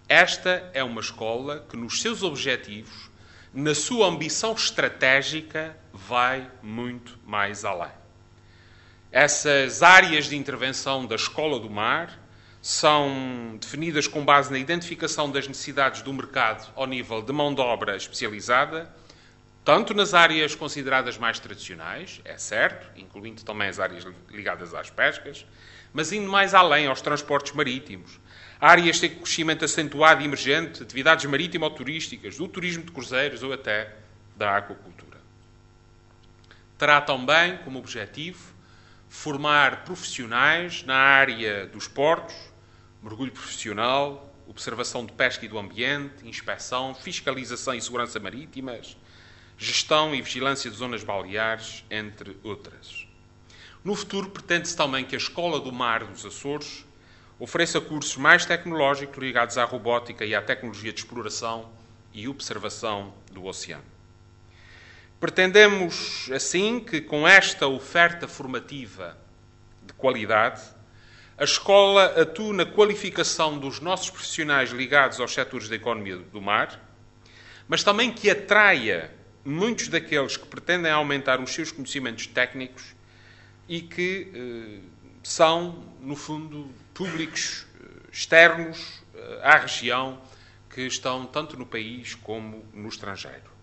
Esta é uma escola que, nos seus objetivos, na sua ambição estratégica, vai muito mais além. Essas áreas de intervenção da Escola do Mar são definidas com base na identificação das necessidades do mercado ao nível de mão de obra especializada, tanto nas áreas consideradas mais tradicionais, é certo, incluindo também as áreas ligadas às pescas, mas indo mais além aos transportes marítimos, áreas de crescimento acentuado e emergente, atividades marítimo-turísticas, do turismo de cruzeiros ou até da aquacultura. Terá também como objetivo formar profissionais na área dos portos, mergulho profissional, observação de pesca e do ambiente, inspeção, fiscalização e segurança marítimas, gestão e vigilância de zonas baleares, entre outras. No futuro, pretende-se também que a Escola do Mar dos Açores ofereça cursos mais tecnológicos ligados à robótica e à tecnologia de exploração e observação do oceano. Pretendemos, assim, que com esta oferta formativa de qualidade, a escola atue na qualificação dos nossos profissionais ligados aos setores da economia do mar, mas também que atraia muitos daqueles que pretendem aumentar os seus conhecimentos técnicos e que são, no fundo, públicos externos à região que estão tanto no país como no estrangeiro.